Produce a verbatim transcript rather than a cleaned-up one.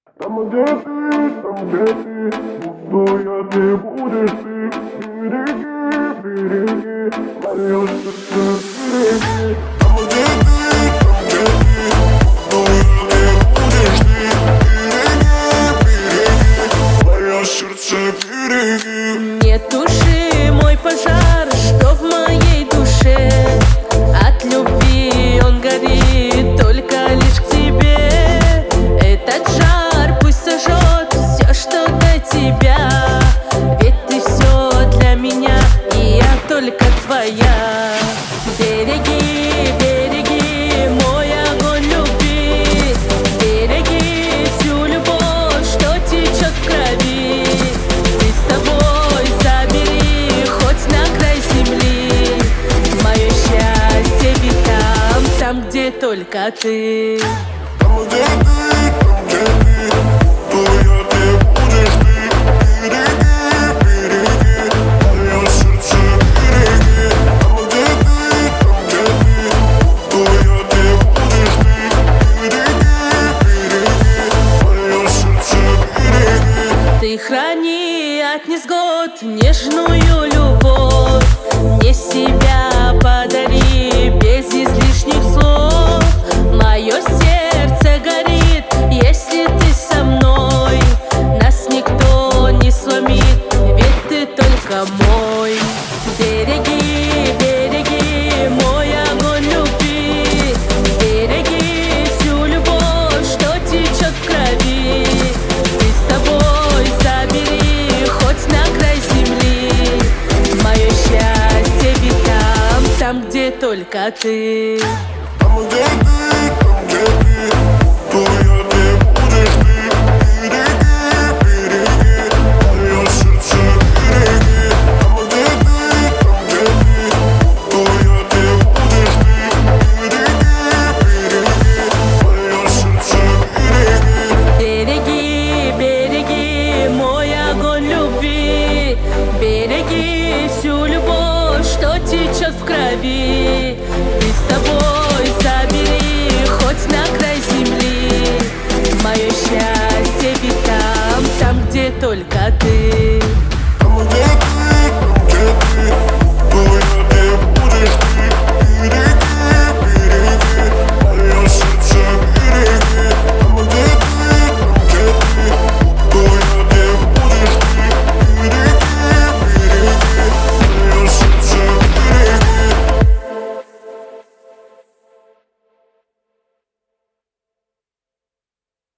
Там, где ты, там, где ты, буду я, ты будешь ты. Береги, береги, мое сердце, береги. Там, где ты, там, где ты, буду я, ты будешь ты. Береги, береги, мое сердце, береги. Нет души, мой пожар, что в моей душе. От любви он горит только лишь к тебе. Этот жар пусть сожжет все, что до тебя. Ведь ты все для меня, и я только твоя. Береги, береги мой огонь любви. Береги всю любовь, что течет в крови. Ты с собой забери хоть на край земли. Мое счастье ведь там, там, где только ты. Там, где ты, там, где ты, буду я, ты будешь ты. Береги, береги, мое сердце, береги. Там, где ты, там, где ты, буду я, ты будешь ты. Береги, береги, мое сердце, береги. Ты храни от невзгод нежную любовь. Мне себя подари без излишних слов. Мое сердце горит, если ты со мной. Нас никто не сломит, ведь ты только мой. Береги, береги мой огонь любви. Береги всю любовь, что течет в крови. Ты с собой забери хоть на край земли. Мое счастье ведь там, там, где только ты.